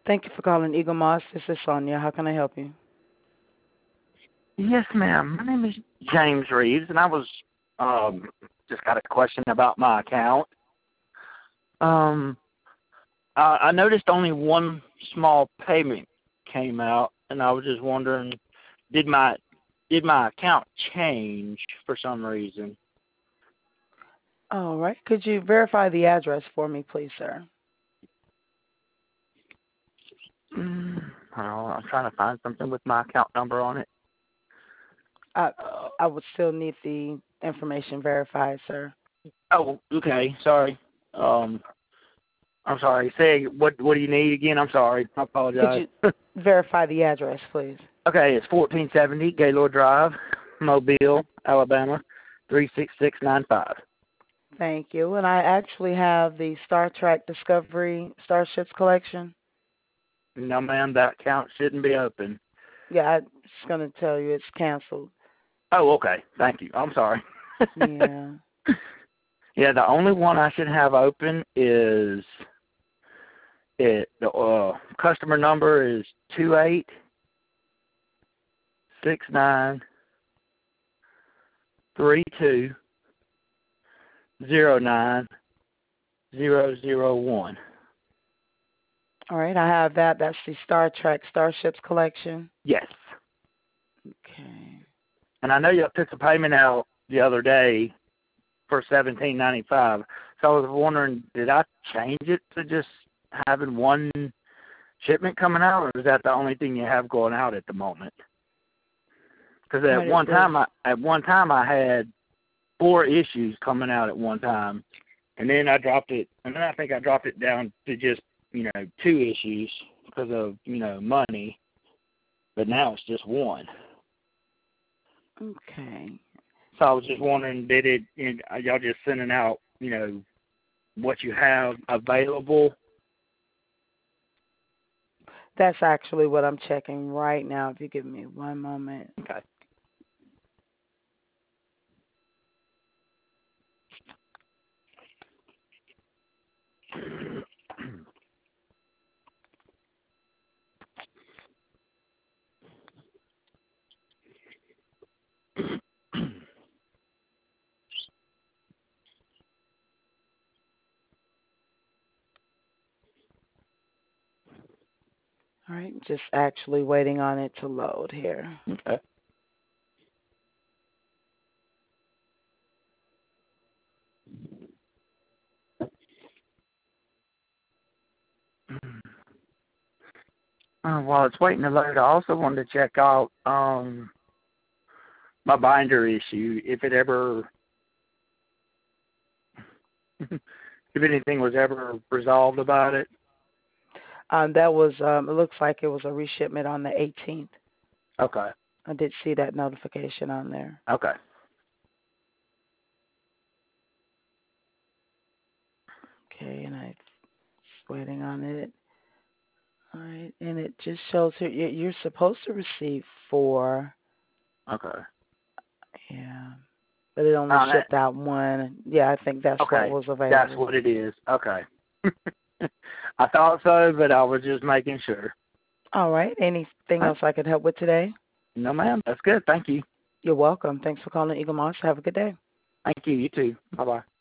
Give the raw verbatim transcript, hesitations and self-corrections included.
Thank you for calling Eagle Moss. This is Sonia. How can I help you? Yes, ma'am. My name is James Reeves, and I was um just got a question about my account. Um, I, I noticed only one small payment came out, and I was just wondering, did my did my account change for some reason? All right. Could you verify the address for me, please, sir? Mm, I don't know, I'm trying to find something with my account number on it. I Uh, I would still need the information verified, sir. oh, okay. Sorry. Um, I'm sorry. Say what? What do you need again? I'm sorry. I Could apologize. you verify the address, please? Okay, it's fourteen seventy Gaylord Drive, Mobile, Alabama, three six six nine five. Thank you. And I actually have the Star Trek Discovery Starships collection. No, ma'am, that account shouldn't be open. Yeah, I'm just going to tell you it's canceled. Oh, okay. Thank you. I'm sorry. Yeah. Yeah, the only one I should have open is it. The uh, customer number is two eight six nine three two zero nine zero zero one. All right, I have that. That's the Star Trek Starships collection. Yes. Okay. And I know you took a payment out the other day for seventeen ninety five. So I was wondering, did I change it to just having one shipment coming out, or is that the only thing you have going out at the moment? Because All at right, it one was. time, I, at one time I had four issues coming out at one time, and then I dropped it, and then I think I dropped it down to just you know two issues because of you know money, but now it's just one. Okay. So I was just wondering, did it? You know, y'all just sending out you know what you have available? That's actually what I'm checking right now. If you give me one moment. Okay. All right, just actually waiting on it to load here. Okay. Uh, while it's waiting to load, I also wanted to check out um, my binder issue. If it ever, if anything was ever resolved about it. Um, that was. Um, it looks like it was a reshipment on the eighteenth. Okay. I did see that notification on there. Okay. Okay, and I'm just waiting on it. All right, and it just shows here you- you're supposed to receive four. Okay. Yeah, but it only Um, that, shipped out one. Yeah, I think that's what okay. was That's available. what it is. Okay. I thought so, but I was just making sure. All right. Anything All right. else I could help with today? No, ma'am. That's good. Thank you. You're welcome. Thanks for calling Eagle Moss. Have a good day. Thank you. You too. Bye bye.